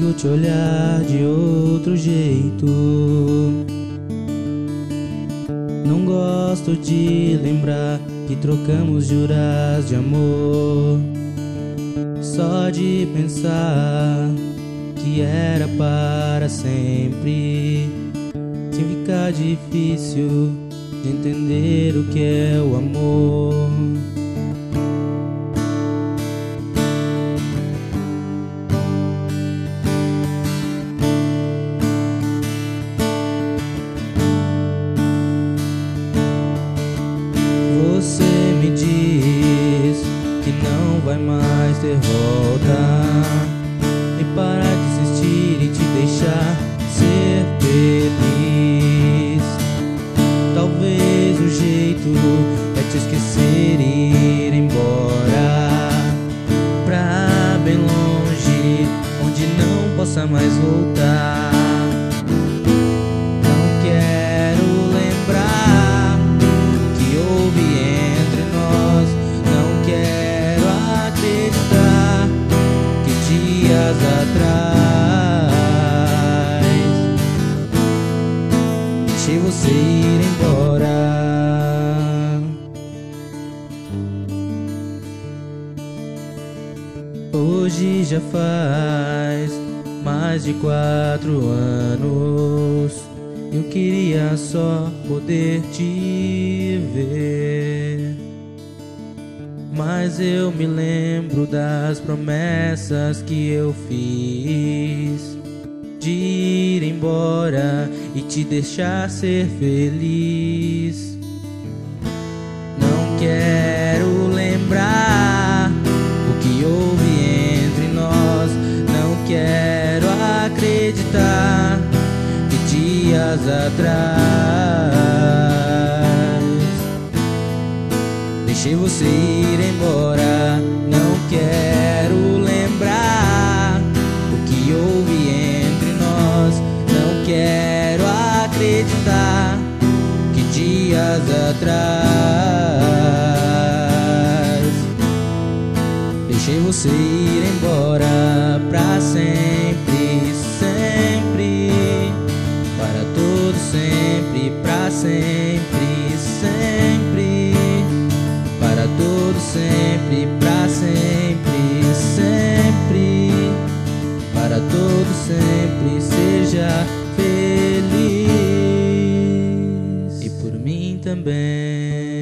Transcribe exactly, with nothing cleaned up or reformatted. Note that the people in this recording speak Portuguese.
consigo te olhar de outro jeito. Não gosto de lembrar que trocamos juras de amor. Só de pensar que era para sempre, sem ficar difícil de entender o que é o amor. Você me diz que não vai mais ter volta, e para de insistir e te deixar ser feliz. Talvez o jeito é te esquecer e ir embora pra bem longe, onde não possa mais voltar. Não quero lembrar o que houve entre nós. Não quero acreditar que dias atrás deixei você ir embora. Hoje já faz mais de quatro anos. Eu queria só poder te ver, mas eu me lembro das promessas que eu fiz, de ir embora e te deixar ser feliz. Não quero lembrar o que houve entre nós. Não quero acreditar que dias atrás deixei você ir embora. Não quero lembrar o que houve entre nós. Não quero acreditar que dias atrás deixei você ir embora pra sempre, sempre, para todo sempre, pra sempre, sempre, para todo sempre, pra sempre, sempre, para todo sempre. Seja feliz e por mim também.